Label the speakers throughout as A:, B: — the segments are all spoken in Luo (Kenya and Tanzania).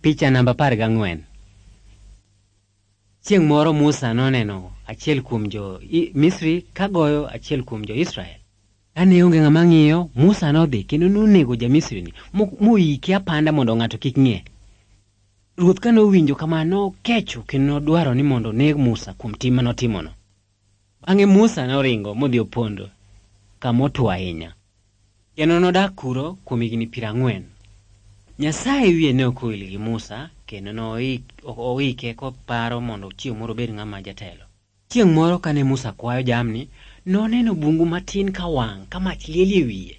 A: Picha namba 14. Chieng' moro Musa noneno achiel kuom jo Misri kagoyo achiel kuom jo Israel. Kane onge ng'ama ng'iyo, Musa nodhi kendo nonego ja Misri ni moiki apanda mondo ng'ato kik ng'e. Ruoth kane owinjo kamano kecho kendo nodwaro ni mondo neg Musa kuom tim manotimono. Bang'e Musa noringo modhi opondo kama otwo ahinya. Kendo nodak kuro kuom higni 40. Nyasaye wiye ne ok owil gi Musa kendo noike koparo mondo chieng' moro obed ng'ama jatelo. Chieng' moro kane Musa kwayo jamni, noneno bungu matin ka wang' ka mach liel e wiye.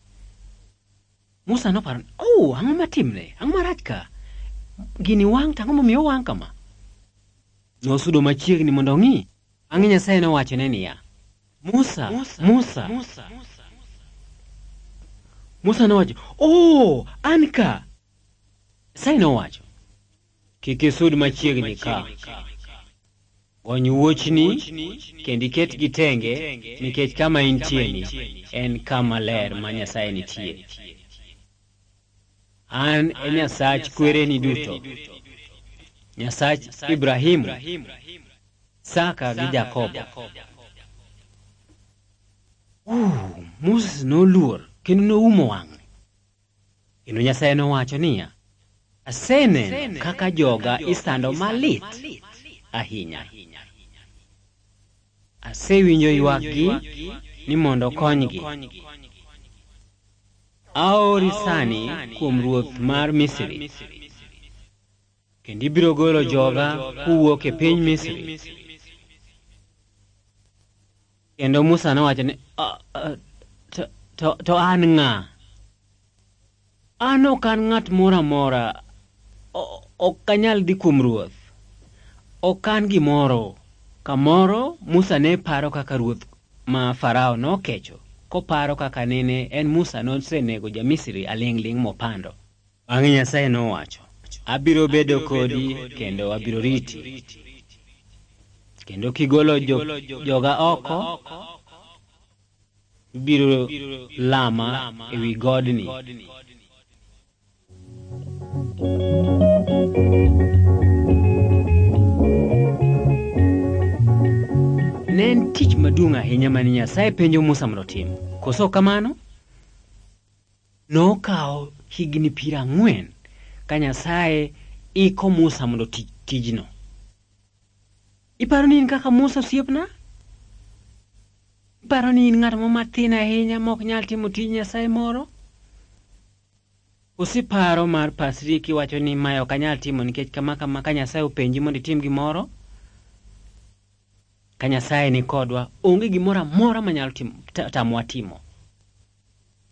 A: Musa noparo, ang'o matimre? Ang'o marach ka? Gini wang' tang'o momiyo wang' kama? Nosudo machiegni mondo ong'i. Bang'e Nyasaye nowachone niya, Musa. Musa nowacho, an ka. Nyasaye nowacho, kik isud machiegni ka. Gony wuochni kendo iket gitenge nikech kama intieni en kama ler ma Nyasaye nitie. An e Nyasach kwereni duto, Nyasach Ibrahimu, Saka gi Jakobo. Musa noluor kendo noumo wang'e. Kendo Nyasaye nowacho niya, aseneno kaka joga isando malit ahinya. Asewinjo ywakgi ni mondo konygi. Aori sani kuom ruoth mar Misri, kendo ibiro golo joga kowuok e piny Misri. Kendo Musa nowacho ni, to an ng'a? An ok an ng'at moro amora. Ok anyal dhi kuom ruoth. Ok an gimoro. Kamoro Musa ne paro kaka ruoth ma Farao nokecho, koparo kaka nene en Musa nosenego ja Misri aling' mopando. Bang'e Nyasaye nowacho, abiro bedo kodi kendo abiro riti. Kendo kigolo joga oko, ibiro lama ewi godni. Ne en tich maduong' ahinya mane Nyasaye penjo Musa mondo otim. Koso kamano, nokawo higni 40 ka Nyasaye iko Musa mondo tijno. Iparo ni in kaka Musa osiepna? Iparo ni in ng'at matin ahinya mok nyal timo tij Nyasaye moro? Osiparo mar pasri kiwacho ni ma ok anyal timo nikech kama ka Nyasaye openji mondo itim gimoro? Ka Nyasaye ni kodwa, onge gimoro amora manyalo tamwa timo.